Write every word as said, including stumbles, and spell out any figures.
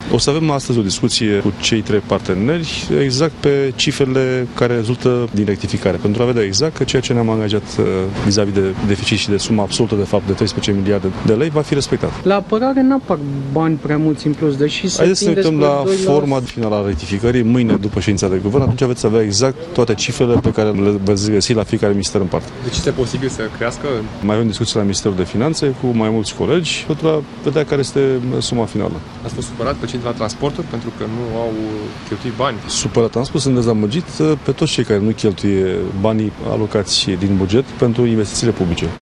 O să avem astăzi o discuție cu cei trei parteneri exact pe cifrele care rezultă din rectificare, pentru a vedea exact că ceea ce ne-am angajat vis-a-vis de deficit și de suma absolută, de fapt, de treisprezece miliarde de lei, va fi respectat. La apărare n-apar bani prea mulți în plus, deși se Haideți să ne uităm la forma la... finală a rectificării mâine după ședința de guvern, atunci veți avea exact toate cifrele pe care le veți găsi la fiecare minister în parte. Deci este posibil să crească? Mai avem discuții la Ministerul de Finanțe cu mai mulți colegi pentru a vedea care este suma finală. Ați fost supărat pe cei de la transporturi pentru că nu au cheltuit bani? Supărat, am spus, sunt dezamăgit pe toți cei care nu cheltuie banii alocați din buget pentru investițiile publice.